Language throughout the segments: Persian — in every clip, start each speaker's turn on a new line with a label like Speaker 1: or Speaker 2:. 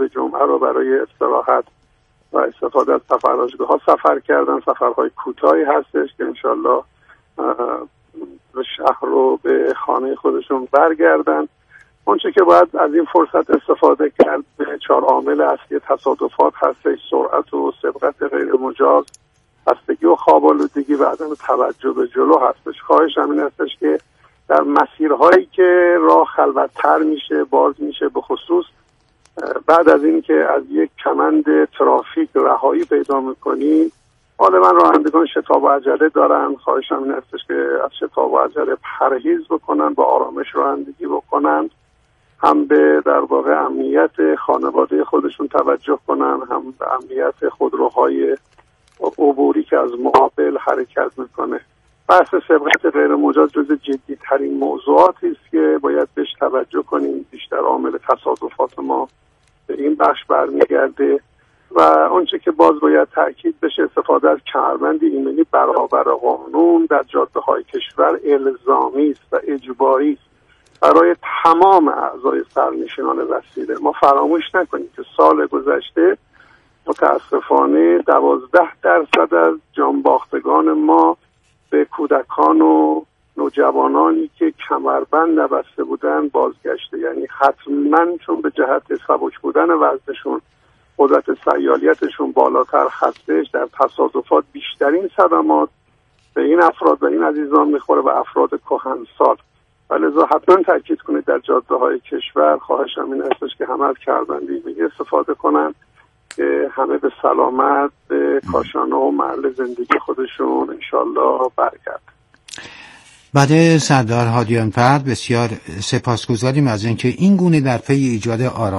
Speaker 1: روز جمعه رو برای استراحت و استفاده از سفرهاشگاه‌ها سفر کردن. سفرهای کوتاهی هستش که انشالله به شهر رو به خانه خودشون برگردن. اونچه که باید از این فرصت استفاده کرد به 4 عامل اصلی تصادفات هستش: سرعت و سبقت غیر مجاز، خستگی و خواب‌آلودگی و عدم توجه به جلو هستش. خواهشم این هستش که در مسیرهایی که راه خلوت‌تر میشه، باز میشه، به خصوص بعد از این که از یک کمند ترافیک رهایی پیدا میکنید، غالبا رانندگان شتاب و عجله دارن. خواهشم این هستش که از شتاب و عجله پرهیز بکنن، با آرامش رانندگی بکنن، هم به در واقع امنیت خانواده خودشون توجه کنن، هم به امنیت خودروهای عبوری که از مقابل حرکت میکنه. بحث سبقت غیر مجاز جز جدی ترین موضوعاتی است که باید بهش توجه کنیم. بیشتر عامل تصادفات ما به این بخش برمیگرده و اونچه که باز باید تاکید بشه، استفاده از کمربند ایمنی برابر قانون در جاده‌های کشور الزامی است و اجباری است برای تمام اعضای سرنشینان وسیله. ما فراموش نکنیم که سال گذشته متاسفانه 12% از جانباختگان ما به کودکان و نوجوانانی که کمربند نبسته بودن بازگشته. یعنی حتما چون به جهت سبک بودن وزنشون، قدرت سیالیتشون بالاتر هستش، در تصادفات بیشترین صدمات به این افراد و این عزیزان میخوره و افراد کهنسال. لذا حتما تاکید کنید در جاده‌های کشور. خواهشم این هستش که همه از کمربند ایمنی استفاده کنن که همه به سلامت به کاشانه و محل زندگی خودشون انشالله برگردن.
Speaker 2: بعد سردار هادیان فرد بسیار سپاسگزاریم از اینکه این گونه در پی ایجاد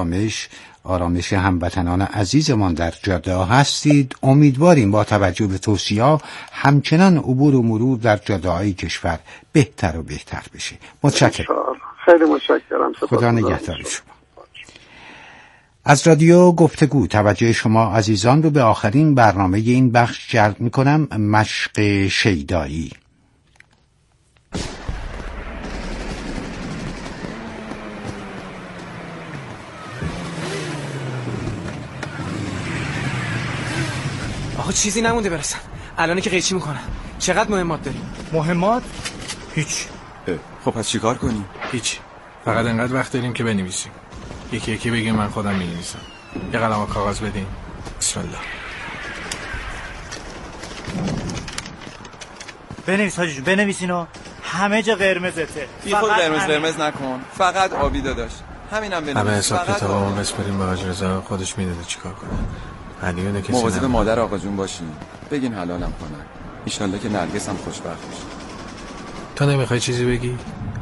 Speaker 2: آرامش هموطنان عزیزمان در جاده ها هستید. امیدواریم با توجه به توصیه‌ها همچنان عبور و مرور در جاده های کشور بهتر و بهتر بشه. متشکرم.
Speaker 1: خیلی متشکرم.
Speaker 2: خدا نگهدار شما. از رادیو گفتگو توجه شما عزیزان رو به آخرین برنامه این بخش جلب می‌کنم. مشق شیدایی.
Speaker 3: آقا چیزی نمونده برسم. الان که قیچی میکنم. چقدر مهمات داریم؟
Speaker 4: مهمات؟ هیچ.
Speaker 5: خب پس چیکار کنیم؟
Speaker 4: هیچ. فقط انقدر وقت داریم که بنویسیم. یکی یکی بگیم من خودم می‌نویسم. یه قلم و کاغذ بدین. بسم الله.
Speaker 6: بنویس حاجی، بنویسینو. همه جا قرمزته.
Speaker 5: یه خود قرمز نکن. فقط آبی داداش. همینم بنویس.
Speaker 4: همه حساب کتابمون بسپریم به حاج رضا، خودش میدونه چیکار کنه. علیونه کسی
Speaker 5: مواظب مادر آقا جون باشین. بگین حلالم کنن. ان شاءالله که نرگس هم خوشبخت بشه.
Speaker 4: تو نمیخوای چیزی بگی؟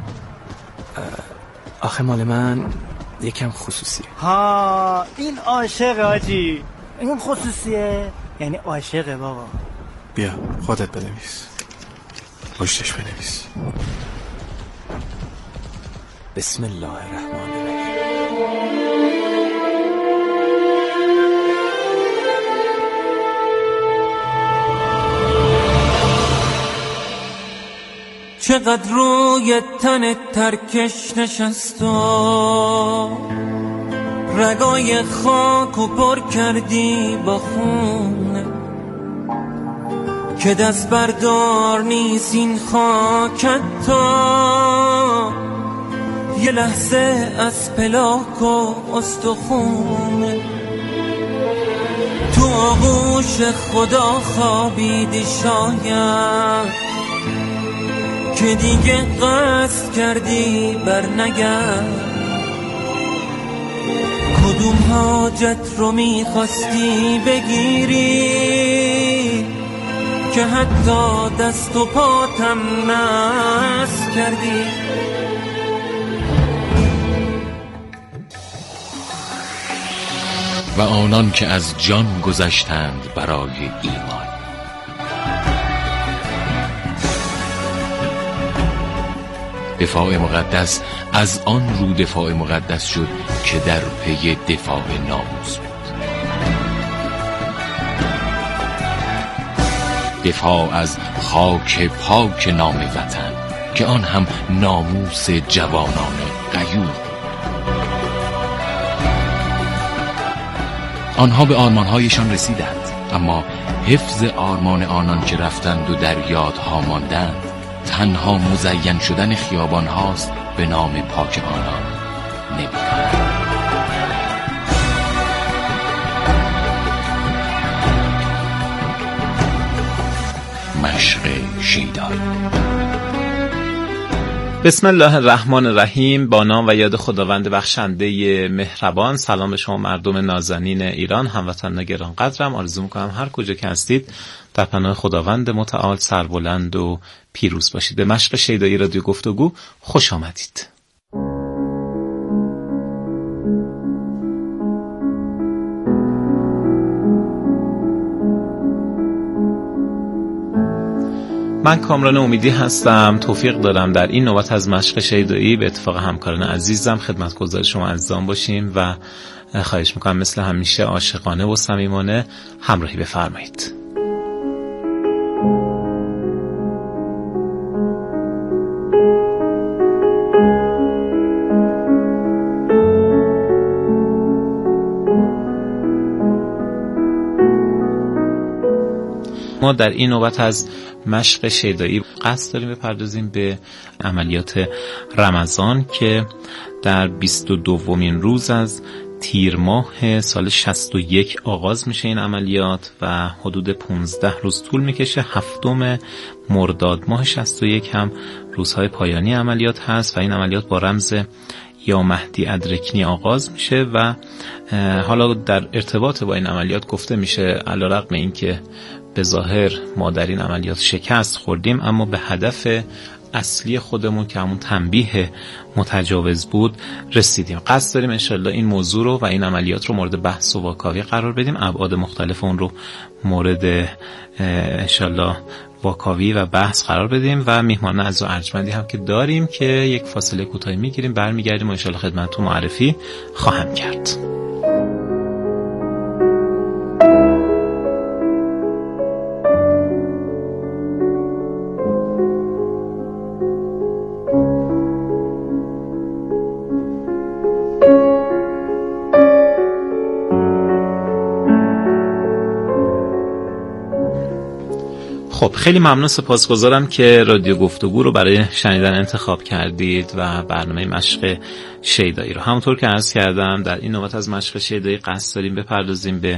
Speaker 3: آخه مال من یکم خصوصیه.
Speaker 6: ها این عاشق حاجی. این خصوصیه یعنی عاشقه بابا.
Speaker 4: بیا خودت بنویس. پشتش بنویس.
Speaker 3: بسم الله الرحمن الرحیم.
Speaker 7: چقدر روی تن ترکش نشست و رگای خاک و پر کردی با خونه که دست بردار نیست این خاکت تا یه لحظه از پلاک و استخونه تو آغوش خدا خوابیدی شاید که دیگه قصد کردی بر نگرد کدوم حاجت رو میخواستی بگیری که حتی دست و پاتم نس کردی
Speaker 8: و آنان که از جان گذشتند برای ایمان دفاع مقدس از آن رو دفاع مقدس شد که در پی دفاع ناموس بود. دفاع از خاک پاک نام وطن که آن هم ناموس جوانان غیور بود. آنها به آرمانهایشان رسیدند، اما حفظ آرمان آنان که رفتند و در یادها ماندند تنها مزین شدن خیابان هاست به نام پاک آنان نمی‌دانند. مشق شیدایی.
Speaker 9: بسم الله الرحمن الرحیم. با نام و یاد خداوند بخشنده مهربان. سلام به شما مردم نازنین ایران، هموطنان گرانقدرم. آرزو میکنم هر کجا که هستید در پناه خداوند متعال سربلند و پیروز باشید. به مشق شیدایی رادیو گفتگو خوش آمدید. من کامران امیدی هستم. توفیق دارم در این نوبت از مشق شیدایی به اتفاق همکاران عزیزم خدمتگزار شما عزیزان باشیم و خواهش میکنم مثل همیشه عاشقانه و صمیمانه همراهی بفرمایید. ما در این نوبت از مشق شیدایی قصد داریم بپردازیم به عملیات رمضان که در 22مین روز از تیر ماه سال 61 آغاز میشه این عملیات و حدود 15 روز طول میکشه. 7 مرداد ماه 61 هم روزهای پایانی عملیات هست و این عملیات با رمز یا مهدی ادرکنی آغاز میشه و حالا در ارتباط با این عملیات گفته میشه علیرغم اینکه به ظاهر ما در این عملیات شکست خوردیم اما به هدف اصلی خودمون که همون تنبیه متجاوز بود رسیدیم. قصد داریم انشالله این موضوع رو و این عملیات رو مورد بحث و واکاوی قرار بدیم، ابعاد مختلف اون رو مورد انشالله واکاوی و بحث قرار بدیم و میهمان عزیز و ارجمندی هم که داریم که یک فاصله کوتاهی میگیریم، برمیگردیم و انشالله خدمتتون معرفی خواهم کرد. خب خیلی ممنون، سپاسگزارم که رادیو گفتگو رو برای شنیدن انتخاب کردید و برنامه مشق شیدایی رو. همونطور که عرض کردم در این نوبت از مشق شیدایی قصد داریم بپردازیم به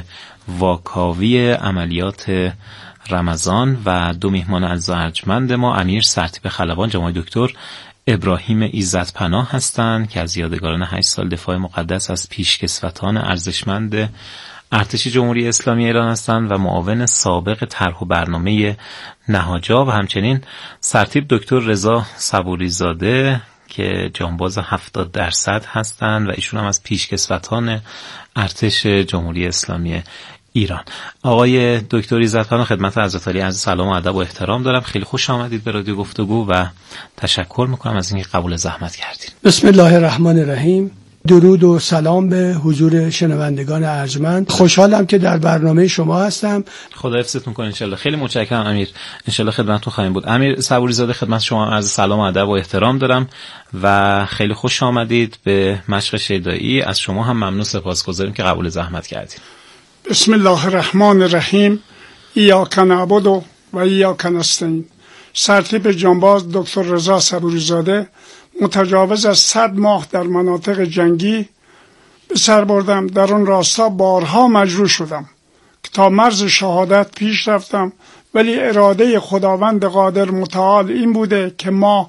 Speaker 9: واکاوی عملیات رمضان و دو میهمان عزیز و ارجمند ما امیر سرتیپ خلبان جناب دکتر ابراهیم عزت‌پناه هستند که از یادگاران 8 سال دفاع مقدس از پیشکسوتان ارزشمند ارتش جمهوری اسلامی ایران هستند و معاون سابق طرح و برنامه نهاجا و همچنین سرتیپ دکتر رضا صبوری‌زاده که جانباز 70% هستند و ایشون هم از پیشکسوتان ارتش جمهوری اسلامی ایران. آقای دکتر عزت‌پناه خدمت حضرت علی عرض سلام و ادب و احترام دارم. خیلی خوش آمدید به رادیو گفتگو و تشکر میکنم از اینکه قبول زحمت کردید.
Speaker 10: بسم الله الرحمن الرحیم. درود و سلام به حضور شنوندگان ارجمند. خوشحالم که در برنامه شما هستم.
Speaker 9: خدا حفظتون کنه انشالله. خیلی متشکرم امیر، انشالله خدمتتون خواهیم بود. امیر صبوری‌زاده خدمت شما عرض سلام و ادب و احترام دارم و خیلی خوش آمدید به مشق شیدایی. از شما هم ممنون، سپاسگزاریم که قبول زحمت کردید.
Speaker 11: بسم الله الرحمن الرحیم. ایاک نعبد و ایاک نستعین. سرتیپ جانباز دکتر رضا صبوری‌زاده متجاوز از 100 ماه در مناطق جنگی به سر بردم. در آن راستا بارها مجروح شدم که تا مرز شهادت پیش رفتم، ولی اراده خداوند قادر متعال این بوده که ما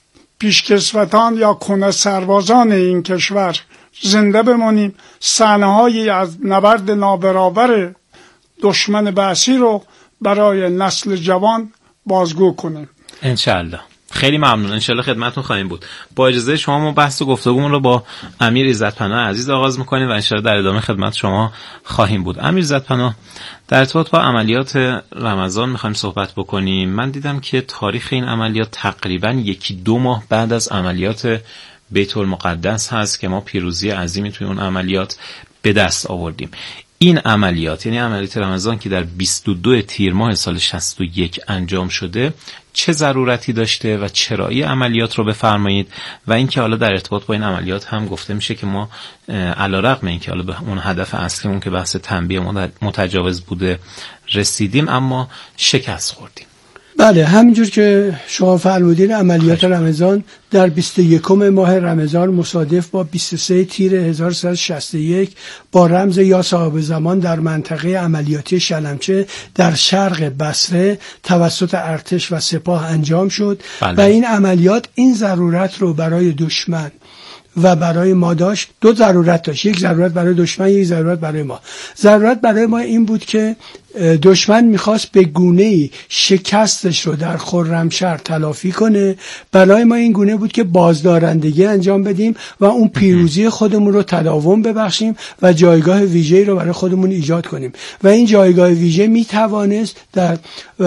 Speaker 11: پیشکسوتان یا کنه سربازان این کشور زنده بمانیم، صحنه‌هایی از نبرد نابرابر دشمن بعثی رو برای نسل جوان بازگو کنیم
Speaker 9: انشالله. خیلی ممنون، انشالله خدمتتون خواهیم بود. با اجازه شما ما بحث و گفتگومون رو با امیر عزت‌پناه عزیز آغاز می‌کنیم و انشالله در ادامه خدمت شما خواهیم بود. امیر عزت‌پناه، در ارتباط با عملیات رمضان می‌خوایم صحبت بکنیم. من دیدم که تاریخ این عملیات تقریباً 1-2 ماه بعد از عملیات بیت المقدس هست که ما پیروزی عظیمی توی اون عملیات به دست آوردیم. این عملیات، یعنی عملیات رمضان که در 22 تیر ماه سال 61 انجام شده، چه ضرورتی داشته و چرا این عملیات رو بفرمایید؟ و اینکه حالا در ارتباط با این عملیات هم گفته میشه که ما علیرغم اینکه حالا به اون هدف اصلیمون که بحث تنبیه متجاوز بوده رسیدیم، اما شکست خوردیم.
Speaker 10: بله، همینجور که شما فرمودین عملیات رمضان در 21 ماه رمضان مصادف با 23 تیر 1361 با رمز یا صاحب زمان در منطقه عملیاتی شلمچه در شرق بصره توسط ارتش و سپاه انجام شد. بله. و این عملیات این ضرورت رو برای دشمن و برای ما داشت. دو ضرورت داشت، یک ضرورت برای دشمن، یک ضرورت برای ما. ضرورت برای ما این بود که دشمن میخواست به گونه‌ای شکستش رو در خرمشهر تلافی کنه. برای ما این گونه بود که بازدارندگی انجام بدیم و اون پیروزی خودمون رو تداوم ببخشیم و جایگاه ویژه‌ای رو برای خودمون ایجاد کنیم. و این جایگاه ویژه میتوانست در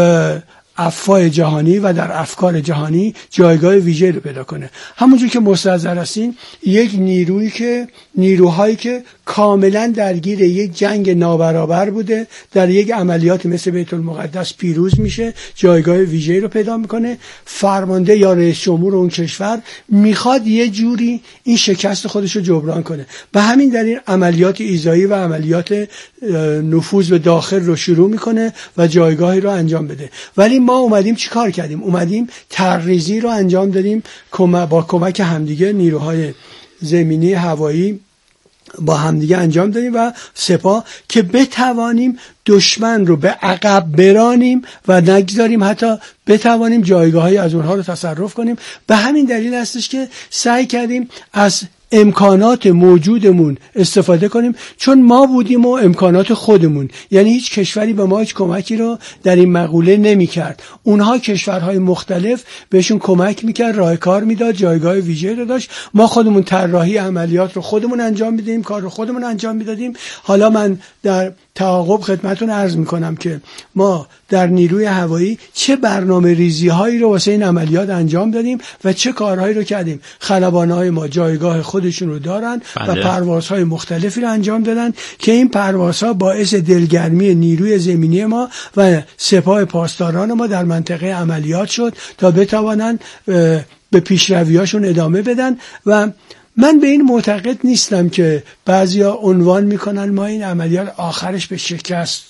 Speaker 10: افواه جهانی و در افکار جهانی جایگاه ویژه رو پیدا کنه. همونجور که مستحضر هستین، یک نیروهایی که کاملا درگیر یک جنگ نابرابر بوده در یک عملیات مثل بیت المقدس پیروز میشه، جایگاه ویژه‌ای رو پیدا میکنه. فرمانده یا رئیس جمهور اون کشور میخواد یه جوری این شکست خودش رو جبران کنه. به همین دلیل عملیات ایذایی و عملیات نفوذ به داخل رو شروع میکنه و جایگاهی رو انجام بده. ولی ما اومدیم چی کار کردیم؟ اومدیم طرح‌ریزی رو انجام دادیم با کمک همدیگه، نیروهای زمینی، هوایی با همدیگه انجام دادیم و سپاه، که بتوانیم دشمن رو به عقب برانیم و نگذاریم حتی بتوانیم جایگاهی از اونها رو تصرف کنیم. به همین دلیل هستش که سعی کردیم از امکانات موجودمون استفاده کنیم، چون ما بودیم و امکانات خودمون، یعنی هیچ کشوری به ما هیچ کمکی رو در این مقوله نمی کرد. اونها کشورهای مختلف بهشون کمک میکرد، راه کار میداد، جایگاه ویژه رو داشت. ما خودمون طراحی عملیات رو خودمون انجام میدادیم، کار رو خودمون انجام میدادیم. حالا من در تعاقب خدمتتون عرض میکنم که ما در نیروی هوایی چه برنامه ریزی هایی رو واسه این عملیات انجام دادیم و چه کارهایی رو کردیم. خلبانهای ما جایگاه خودشون رو دارن و پروازهای مختلفی رو انجام دادن که این پروازها باعث دلگرمی نیروی زمینی ما و سپاه پاسداران ما در منطقه عملیات شد تا بتوانن به پیشرویاشون ادامه بدن. و من به این معتقد نیستم که بعضیا عنوان میکنن ما این عملیات آخرش به شکست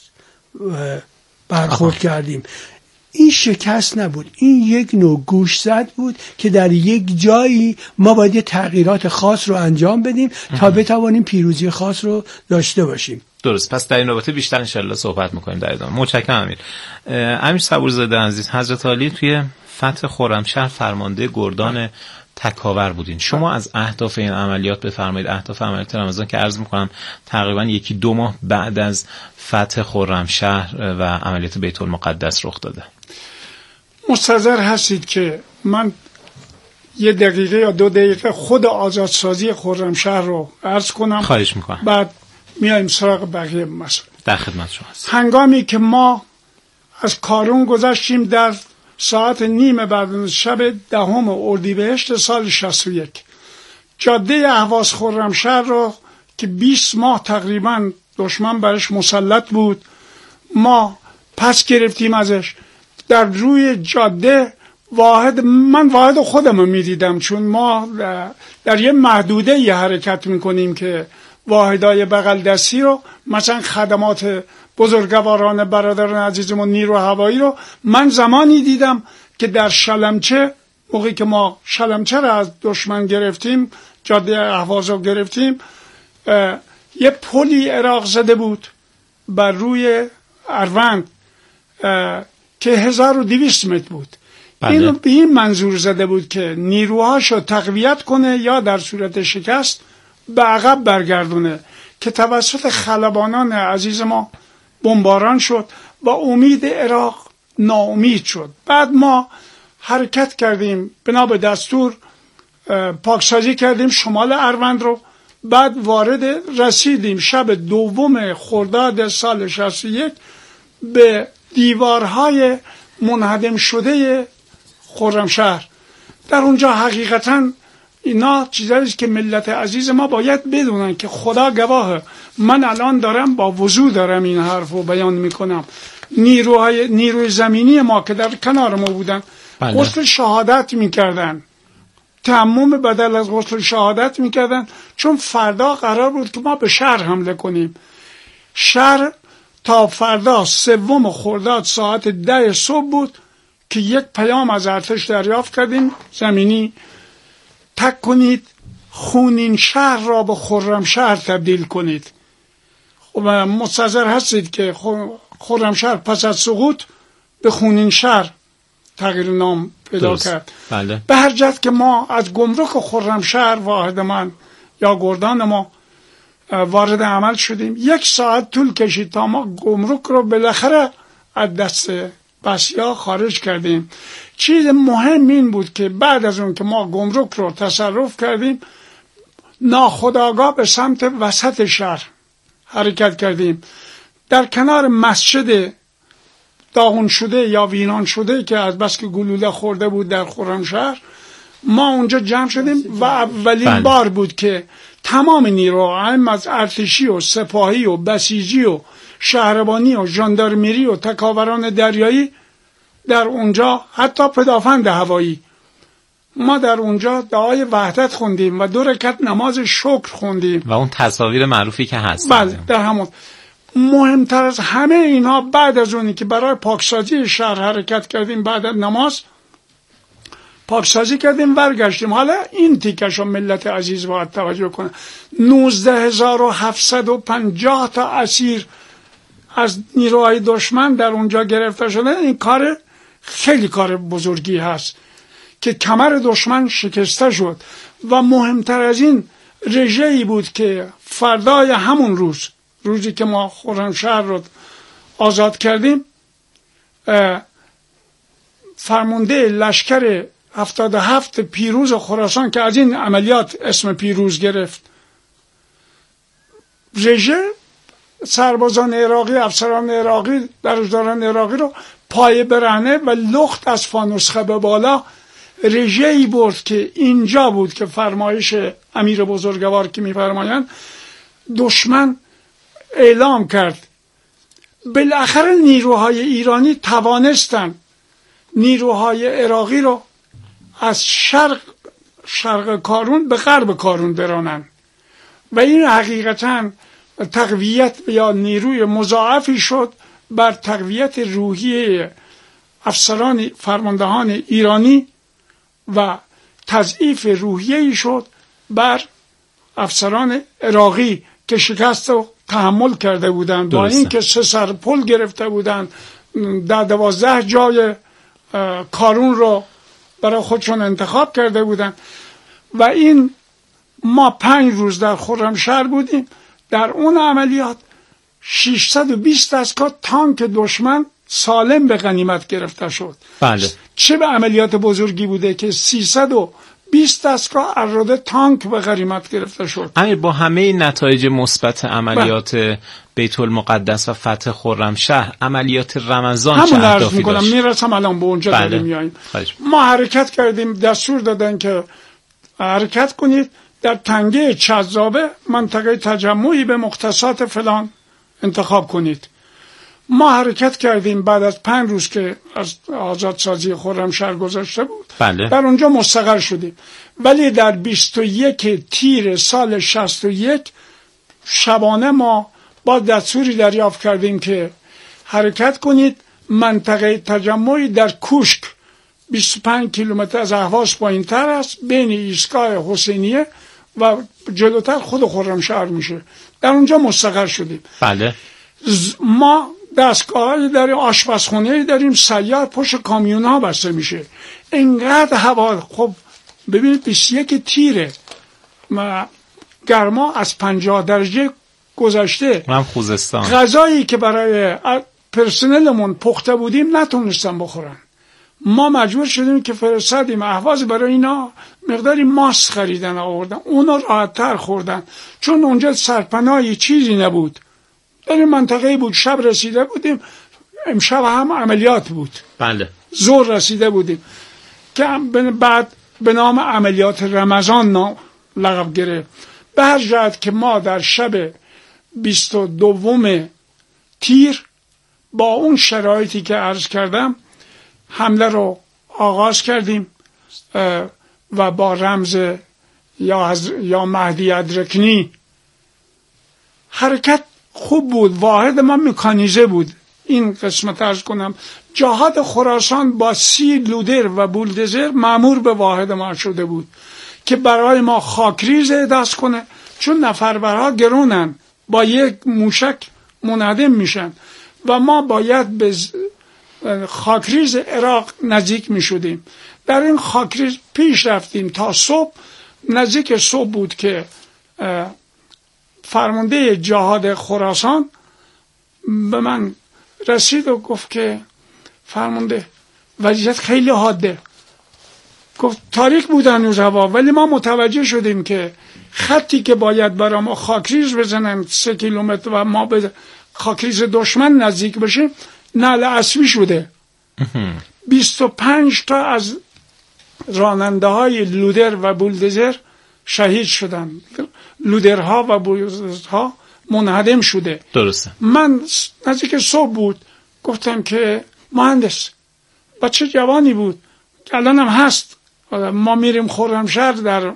Speaker 10: برخورد کردیم. این شکست نبود، این یک نوع گوشزد بود که در یک جایی ما باید یه تغییرات خاص رو انجام بدیم تا بتوانیم پیروزی خاص رو داشته باشیم.
Speaker 9: درست. پس در این رابطه بیشتر انشالله صحبت میکنیم در ادامه. متشکرم امیر صبورزاده عزیز. حضرت عالی توی فتح خرمشهر فرمانده گردان تکاور بودین. شما از اهداف این عملیات بفرمایید. اهداف عملیات رمضان که عرض میکنم تقریبا 1-2 ماه بعد از فتح خرمشهر و عملیات بیت المقدس رخ داده.
Speaker 11: مستحضر هستید که من 1 دقیقه یا 2 دقیقه خود آزادسازی خرمشهر رو عرض کنم.
Speaker 9: خواهش میکنم.
Speaker 11: بعد میایم سراغ بقیه مسائل.
Speaker 9: در خدمت شما هستم.
Speaker 11: هنگامی که ما از کارون گذشتیم در ساعت 9:30 بعد شب 10 اردیبهشت سال 61 جاده اهواز خرمشهر رو که 20 ماه تقریبا دشمن برش مسلط بود ما پس گرفتیم ازش. در روی جاده من واحد خودم رو میدیدم، چون ما در یه محدوده یه حرکت میکنیم که واحدای بغل دستی رو، مثلا خدمات بزرگواران برادران عزیزمون نیرو هوایی رو من زمانی دیدم که در شلمچه، موقعی که ما شلمچه رو از دشمن گرفتیم، جاده اهواز رو گرفتیم، یه پلی عراق زده بود بر روی اروند که 1200 متر بود. اینو به این منظور زده بود که نیروهاشو تقویت کنه یا در صورت شکست به عقب برگردونه، که توسط خلبانان عزیز ما بمباران شد و امید عراق ناامید شد. بعد ما حرکت کردیم، بنا به دستور پاکسازی کردیم شمال اروند رو. بعد رسیدیم شب 2 خرداد سال 61 به دیوارهای منهدم شده خرمشهر. در اونجا حقیقتاً اینا چیزاییست که ملت عزیز ما باید بدونن که خدا گواه، من الان دارم با وضوح دارم این حرف رو بیان میکنم. نیروی زمینی ما که در کنار ما بودن غسل شهادت میکردن، تمام بدل از غسل شهادت میکردن، چون فردا قرار بود که ما به شهر حمله کنیم. شهر تا فردا 3 خرداد ساعت 10 صبح بود که یک پیام از ارتش دریافت کردیم زمینی: تک کنید خونین شهر را به خرمشهر تبدیل کنید. و منتظر هستید که خرمشهر پس از سقوط به خونین شهر تغییر نام پیدا کرد.
Speaker 9: بله.
Speaker 11: به هر جهت که ما از گمرک خرمشهر واحد من یا گردان ما وارد عمل شدیم. 1 ساعت طول کشید تا ما گمرک رو بالاخره از دست بسیا خارج کردیم. چیز مهم این بود که بعد از اون که ما گمرک رو تصرف کردیم، ناخودآگاه به سمت وسط شهر حرکت کردیم. در کنار مسجد داغون شده یا ویران شده که از بس که گلوله خورده بود در خرمشهر، ما اونجا جمع شدیم و اولین بار بود که تمام نیروها، هم از ارتشی و سپاهی و بسیجی و شهربانی و ژاندارمری و تکاوران دریایی در اونجا، حتی پدافند هوایی، ما در اونجا دعای وحدت خوندیم و 2 رکعت نماز شکر خوندیم
Speaker 9: و اون تصاویر معروفی که هست.
Speaker 11: بله، در همون. مهمتر از همه اینا، بعد از اونی که برای پاکسازی شهر حرکت کردیم، بعد از نماز پاکسازی کردیم، برگشتیم. حالا این تیکشو ملت عزیز باید توجه کنه: 19750 تا اسیر از نیروهای دشمن در اونجا گرفته شده. این کار خیلی کار بزرگی هست که کمر دشمن شکسته شد. و مهمتر از این رژه‌ای بود که فردای همون روزی که ما خرمشهر رو آزاد کردیم، فرمانده لشکر 77 پیروز خراسان که از این عملیات اسم پیروز گرفت، رژه سربازان عراقی، افسران عراقی، درجداران عراقی رو پای برهنه و لخت از فانوسخه به بالا رژه‌ای برد که اینجا بود که فرمایش امیر بزرگوار که می‌فرمایند دشمن اعلام کرد. بالاخره نیروهای ایرانی توانستن نیروهای عراقی رو از شرق کارون به غرب کارون برانن و این حقیقتاً تقویت یا نیروی مضاعفی شد بر تقویت روحیه افسران فرماندهان ایرانی و تضعیف روحیه‌ای شد بر افسران عراقی که شکست رو تحمل کرده بودند، با اینکه 3 سر پل گرفته بودند، در 12 جای کارون رو برای خودشون انتخاب کرده بودند. و این ما 5 روز در خرمشهر بودیم. در اون عملیات 620 دستگاه تانک دشمن سالم به غنیمت گرفته شد.
Speaker 9: بله.
Speaker 11: چه به عملیات بزرگی بوده که 320 دستگاه اراده تانک به غنیمت گرفته شد.
Speaker 9: امیر، با همه نتایج مثبت عملیات بیت المقدس و فتح خرمشهر، عملیات رمضان چه اهدافی داشت؟
Speaker 11: میرسم الان به اونجا داریم میاییم. ما حرکت کردیم، دستور دادن که حرکت کنید در تنگه چذابه، منطقه تجمعی به مختصات فلان انتخاب کنید. ما حرکت کردیم بعد از 5 روز که از آزادسازی خرمشهر گذشته بود.
Speaker 9: بله.
Speaker 11: در اونجا مستقر شدیم. ولی در 21 تیر سال 61 شبانه ما با دستوری دریافت کردیم که حرکت کنید، منطقه تجمعی در کوشک 25 کیلومتر از اهواز پایین تر است، بین ایستگاه حسینیه و جلوتر خود خرمشهر میشه. در اونجا مستقر شدیم.
Speaker 9: بله.
Speaker 11: ما دستگاهی داریم، آشپزخونه داریم، سیار پشت کامیون ها بسته میشه. اینقدر هوا، خب ببینید 21 تیره، گرما از 50 درجه گذشته.
Speaker 9: من خوزستان.
Speaker 11: غذایی که برای پرسنلمون پخته بودیم نتونستن بخورن. ما مجبور شدیم که فرستادیم اهواز برای اینا مقداری ماست خریدن آوردن، اونا راحت‌تر خوردن، چون اونجا سرپناهی چیزی نبود. در این منطقه بود. شب رسیده بودیم، امشب هم عملیات بود.
Speaker 9: بله.
Speaker 11: ظهر رسیده بودیم که بعد به نام عملیات رمضان لقب گرفت. به هر جهت که ما در شب 22 تیر با اون شرایطی که عرض کردم حمله رو آغاز کردیم و با رمز یا مهدی ادرکنی حرکت خوب بود. واحد ما مکانیزه بود. این قسمت عرض کنم جهاد خراسان با 30 لودر و بولدزر مأمور به واحد ما شده بود که برای ما خاکریز دست کنه، چون نفربرها گرونن، با یک موشک منهدم میشن و ما باید به خاکریز عراق نزدیک میشدیم. در این خاکریز پیش رفتیم تا صبح. نزدیک صبح بود که فرمانده جهاد خراسان به من رسید و گفت که فرمانده وضعیت خیلی حاده. گفت تاریک بود هنوز هوا، ولی ما متوجه شدیم که خطی که باید برای ما خاکریز بزنن 3 کیلومتر و ما به خاکریز دشمن نزدیک بشیم نعل اسبی شده. 25 تا از راننده های لودر و بولدزر شهید شدن. لودرها و بولدزرها منهدم شده.
Speaker 9: درسته.
Speaker 11: من نزدیک صبح بود گفتم که مهندس، بچه جوانی بود، الان هم هست، ما میریم خرمشهر در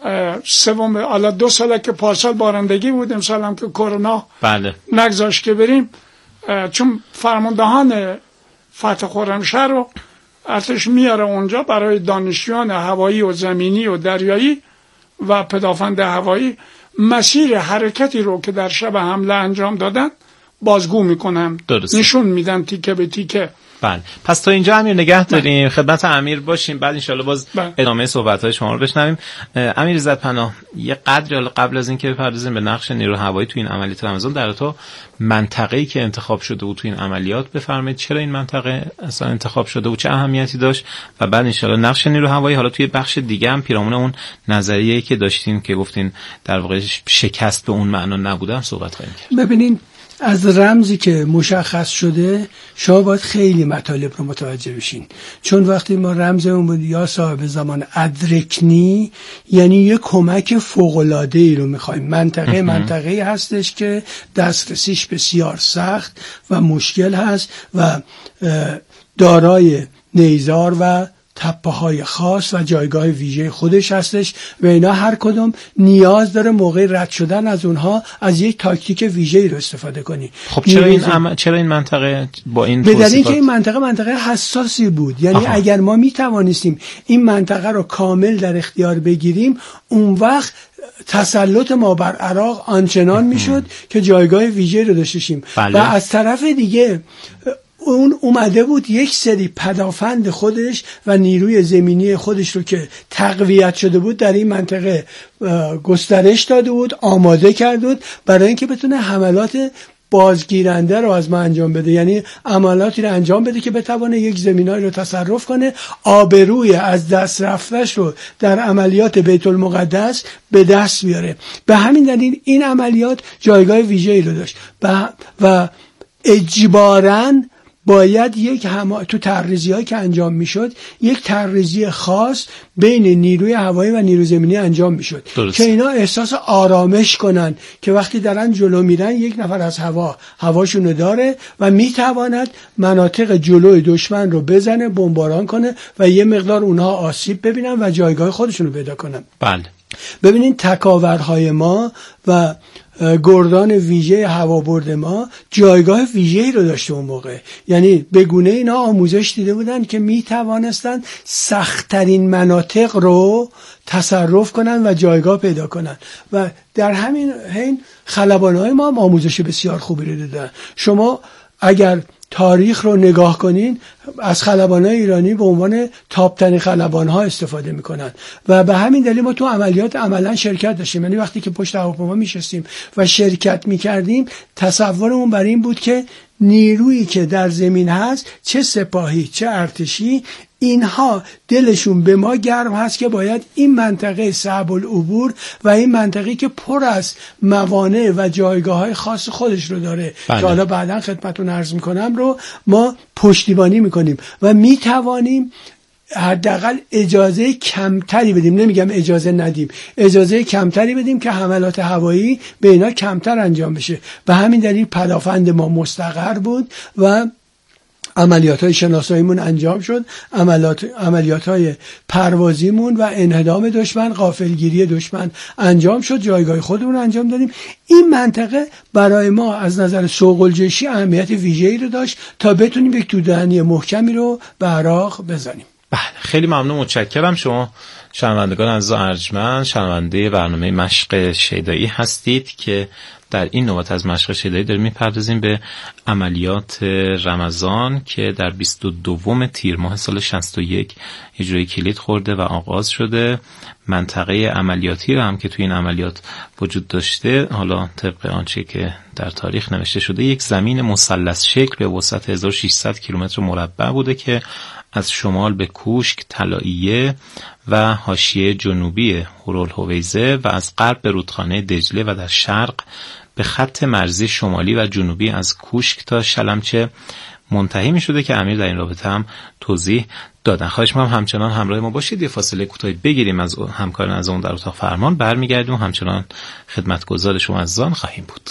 Speaker 11: 2 ساله که پارسال بارندگی بود، امسال هم که کرونا
Speaker 9: بله
Speaker 11: نگذاشت که بریم، چون فرماندهان فتح خرمشهر رو ارتش میاره اونجا برای دانشجویان هوایی و زمینی و دریایی و پدافند هوایی مسیر حرکتی رو که در شب حمله انجام دادن بازگو میکنن.
Speaker 9: درسته.
Speaker 11: نشون میدن تیکه به تیکه.
Speaker 9: بله. پس تا اینجا امیر نگه داریم، خدمت امیر باشیم، بعد انشالله باز ادامه صحبت‌های شما رو بشنویم. امیر عزت‌پناه، یه قدری قبل از اینکه بپردازیم به نقش نیروی هوایی تو این عملیات رمضان، در تو منطقه‌ای که انتخاب شده بود تو این عملیات بفرمایید چرا این منطقه اصلا انتخاب شده بود، چه اهمیتی داشت، و بعد انشالله نقش نیروی هوایی حالا توی بخش دیگه هم پیرامون اون نظریه‌ای که داشتین که گفتین در واقع شکست به اون معنا نبوده هم صحبت خواهیم کرد.
Speaker 10: ببینین از رمزی که مشخص شده شما باید خیلی مطالب رو متوجه بشین، چون وقتی ما رمزمون بود یا صاحب زمان ادرکنی یعنی یه کمک فوق‌العاده‌ای رو می‌خوایم. منطقه‌ای هستش که دسترسیش بسیار سخت و مشکل هست و دارای نیزار و تپه‌های خاص و جایگاه ویژه خودش هستش و اینا هر کدوم نیاز داره موقع رد شدن از اونها از یک تاکتیک ویژه‌ای رو استفاده کنی.
Speaker 9: خب چرا این منطقه با این
Speaker 10: به دلیل اینکه این منطقه حساسی بود، یعنی اگر ما می توانستیم این منطقه رو کامل در اختیار بگیریم اون وقت تسلط ما بر عراق آنچنان میشد که جایگاه ویژه‌ای رو داشتیم. و از طرف دیگه اون اومده بود یک سری پدافند خودش و نیروی زمینی خودش رو که تقویت شده بود در این منطقه گسترش داده بود، آماده کرده بود برای اینکه بتونه حملات بازگیرنده رو از ما انجام بده، یعنی عملاتی رو انجام بده که بتونه یک زمینایی رو تصرف کنه، آبروی از دست رفتش رو در عملیات بیت المقدس به دست بیاره. به همین دلیل این عملیات جایگاه ویژه‌ای رو داشت و اجباراً باید تو تحریزی‌هایی که انجام میشد یک تحریزی خاص بین نیروی هوایی و نیروی زمینی انجام میشد که اینا احساس آرامش کنن که وقتی دارن جلو میرن یک نفر از هواشونو داره و میتواند مناطق جلوی دشمن رو بزنه، بمباران کنه و یه مقدار اونها آسیب ببینن و جایگاه خودشونو پیدا کنن.
Speaker 9: بله.
Speaker 10: ببینین تکاورهای ما و گردان ویژه هوابرد ما جایگاه ویژه‌ای رو داشته اون موقع، یعنی به گونه اینا آموزش دیده بودن که می توانستن سخت‌ترین مناطق رو تصرف کنن و جایگاه پیدا کنن و در همین حین خلبان‌های ما هم آموزش بسیار خوبی رو دادن. شما اگر تاریخ رو نگاه کنین از خلبان‌های ایرانی به عنوان تاپ‌ترین خلبان‌ها استفاده می‌کنن و به همین دلیل ما تو عملیات عملاً شرکت داشتیم. یعنی وقتی که پشت هواپیما می‌شستیم و شرکت می‌کردیم تصورمون بر این بود که نیرویی که در زمین هست، چه سپاهی چه ارتشی، اینها دلشون به ما گرم هست که باید این منطقه صعب العبور و این منطقه که پر از موانع و جایگاه‌های خاص خودش رو داره که حالا بعداً خدمتتون عرض می‌کنم رو ما پشتیبانی می‌کنیم و می‌توانیم حداقل اجازه کمتری بدیم، نمیگم اجازه ندیم، اجازه کمتری بدیم که حملات هوایی به اینا کمتر انجام بشه. به همین دلیل پدافند ما مستقر بود و عملیات‌های شناساییمون انجام شد، عملیات‌های پروازیمون و انهدام دشمن، غافلگیری دشمن انجام شد، جایگاه خودمون انجام دادیم. این منطقه برای ما از نظر سوق‌الجیشی اهمیت ویژه‌ای رو داشت تا بتونیم یک توده‌نی محکمی رو به عراق بزنیم.
Speaker 9: بله، خیلی ممنون، متشکرم. شما شنوندگان عزیز ارجمند، شنونده برنامه مشق شیدایی هستید که در این نوبت از مشق شیدایی داریم میپردازیم به عملیات رمضان که در 22 تیر ماه سال 61 اجرای کلید خورده و آغاز شده. منطقه عملیاتی رو هم که توی این عملیات وجود داشته، حالا طبق آنچه که در تاریخ نوشته شده، یک زمین مثلث شکل به وسعت 1600 کیلومتر مربع بوده که از شمال به کوشک، طلاییه و حاشیه جنوبی هورالحویزه و از غرب به رودخانه دجله و در شرق به خط مرزی شمالی و جنوبی از کوشک تا شلمچه منتهی می شده که امیر در این رابطه هم توضیح دادن. خواهش می‌کنم همچنان همراه ما باشید. یه فاصله کوتاهی بگیریم از همکاران از اون در اتاق فرمان، برمیگردیم همچنان خدمتگزار شما عزیزان خواهیم بود.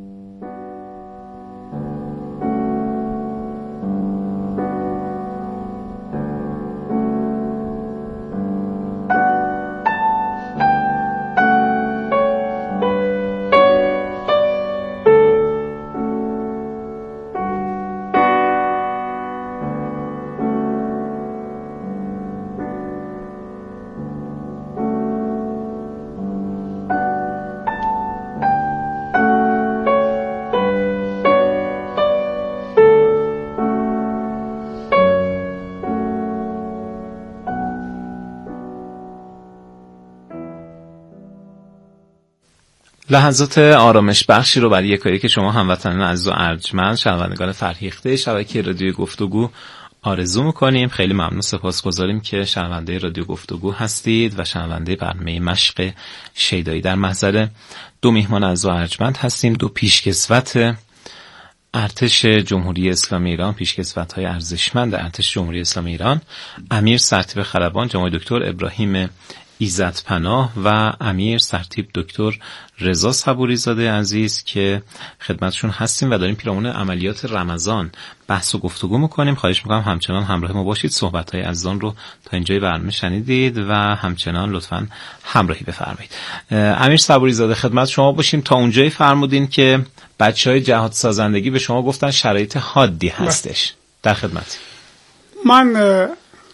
Speaker 9: لحظات آرامش بخشی رو برای یکایی که شما هموطنان عزیز و ارجمند، شنوندگان فرهیخته شبکه رادیو گفتگو آرزو میکنیم. خیلی ممنون، سپاسگزاریم که شنونده رادیو گفتگو هستید و شنونده برنامه مشق شیدایی. در محضر دو میهمان عزیز و ارجمند هستیم، دو پیشکسوت ارتش جمهوری اسلامی ایران، پیشکسوت‌های ارزشمند ارتش جمهوری اسلامی ایران، امیر سرتیپ خلبان جناب دکتر ابراهیم ایزدپناه و امیر سرتیپ دکتر رضا صبوری زاده عزیز که خدمتشون هستیم و داریم پیرامون عملیات رمضان بحث و گفتگو میکنیم. خواهش میکنم همچنان همراه ما باشید. صحبت‌های عزیزان رو تا اینجای برنامه شنیدید و همچنان لطفاً همراهی بفرمایید. امیر صبوری زاده خدمت شما باشیم. تا اونجایی فرمودین که بچهای جهاد سازندگی به شما گفتن شرایط حادی هستش. در خدمت.
Speaker 11: من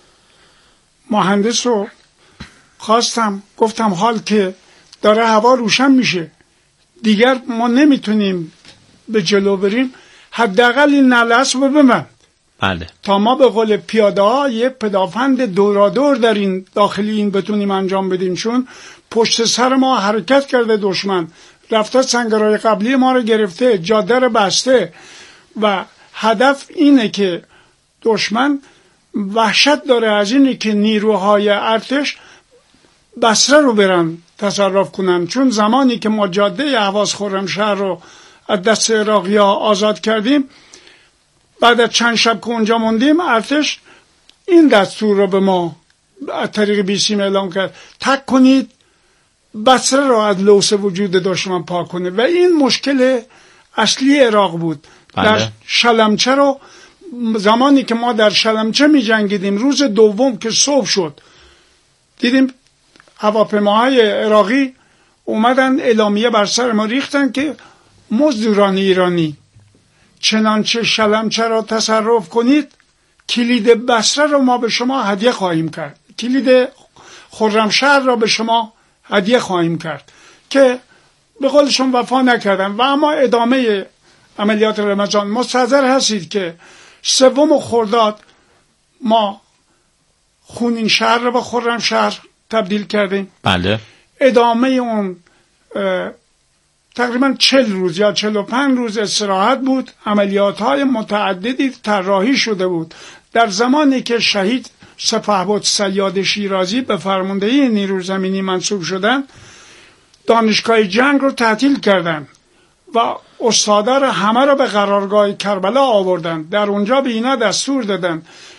Speaker 11: مهندس رو خواستم، گفتم حال که داره هوا روشن میشه دیگر ما نمیتونیم به جلو بریم، حداقل این نلس رو ببند.
Speaker 9: بله.
Speaker 11: تا ما به قول پیاده ها یه پدافند دورادور در این داخلی این بتونیم انجام بدیم، چون پشت سر ما حرکت کرده دشمن، رفته سنگرهای قبلی ما رو گرفته، جاده رو بسته و هدف اینه که دشمن وحشت داره از اینه که نیروهای ارتش بصره رو برن تصرف کنن، چون زمانی که ما جاده اهواز خرمشهر رو از دست عراقی‌ها آزاد کردیم، بعد از چند شب که اونجا موندیم، ارتش این دستور رو به ما از طریق بیسیم اعلام کرد: تک کنید بصره رو از لوث وجود دشمن پاک کنه. و این مشکل اصلی عراق بود. در شلمچه رو زمانی که ما در شلمچه می جنگیدیم، روز دوم که صبح شد دیدیم هواپیماهای عراقی اومدن اعلامیه بر سر ما ریختن که مزدوران ایرانی چنانچه شلمچه را تصرف کنید، کلید بصره را ما به شما هدیه خواهیم کرد، کلید خرمشهر را به شما هدیه خواهیم کرد، که به قولشون وفا نکردن. و اما ادامه عملیات رمضان مستحضر هستید که 3 خرداد ما خونین شهر را به خرمشهر تبدیل کردیم.
Speaker 9: بله.
Speaker 11: ادامه اون تقریبا 40 روز یا 45 روز استراحت بود. عملیات های متعددی طراحی شده بود. در زمانی که شهید سپهبد صیاد شیرازی به فرماندهی نیروی زمینی منصوب شدن، دانشگاه جنگ رو تعطیل کردن و استادا رو همه رو به قرارگاه کربلا آوردن. در اونجا به اینا دستور دادن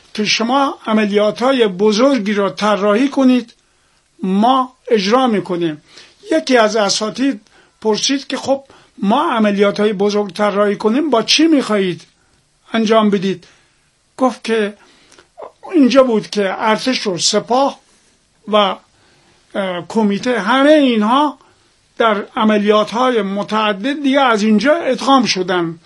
Speaker 11: که شما عملیات‌های بزرگی را طراحی کنید، ما اجرا میکنیم. یکی از اساتید پرسید که خب ما عملیات‌های بزرگ طراحی کنیم، با چی میخواهید انجام بدید؟ گفت که اینجا بود که ارتش و سپاه و کمیته همه اینها در عملیات‌های متعدد دیگه از اینجا ادغام شدن